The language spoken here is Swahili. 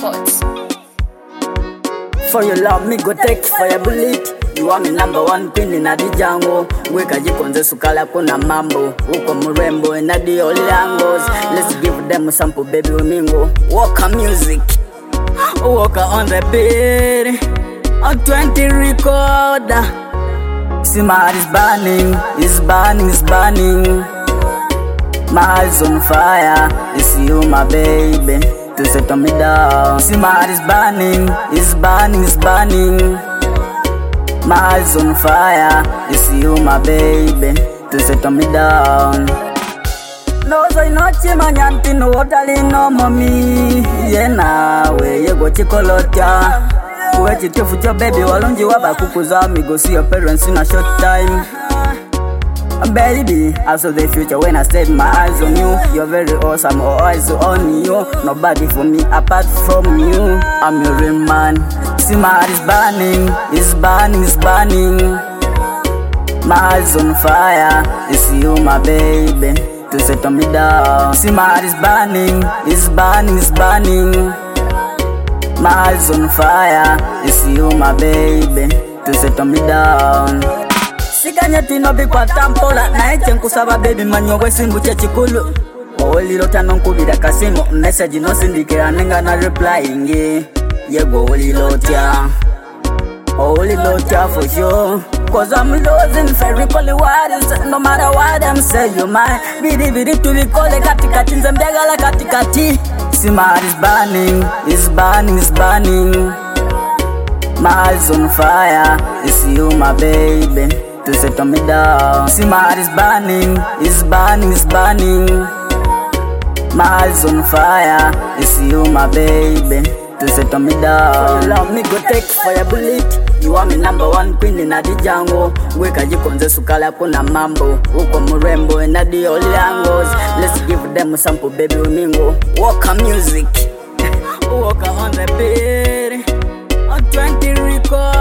Records. For your love, me go take for your bullet. You are me number one pin in the jungle. Weka jikonze sukala kuna mambo. Uko murembo in the all angles. Let's give them a sample, baby, mingo. Walker music, walker on the beat. On 20 recorder. See my heart is burning, it's burning, it's burning. My eyes on fire, it's you, my baby, to settle me down. See my heart is burning, it's burning, it's burning. My eyes on fire, it's you, my baby, to settle me down. No soy noche mañanti no talino mami. Yena we yego chikolotia. Uwe chitefu cho baby walonji waba kukuza me go see your parents in a short time. Baby, I saw the future when I set my eyes on you. You're very awesome, all eyes on you. Nobody for me apart from you. I'm your real man. See my heart is burning, it's burning, it's burning. My eyes on fire, it's you, my baby, to settle me down. See my heart is burning, it's burning, it's burning. My eyes on fire, it's you, my baby, to settle me down. Sikanyeti no bi kwa tampola na eche nkusaba baby manyogwe simbu che chikulu. Oli lota nonkubida kasimo message no sindikira nenga na replying. Yego oli lota for sure. Cause I'm losing very cold waters. No matter what I'm saying, you mine. Bidi to be called katikati nzembegala katikati. See my heart is burning, it's burning, it's burning. My eyes on fire, it's you, my baby, to settle me down. See my heart is burning, it's burning, it's burning. My eyes on fire, it's you, my baby, to settle me down. For your love, me go take for your bullet. You are me number one queen in the jungle. Weka jikonze sukala kuna mambo. Uko murembo in the all angles. Let's give them a sample, baby, mingo. Walker music, walker on the beat. On 20 records.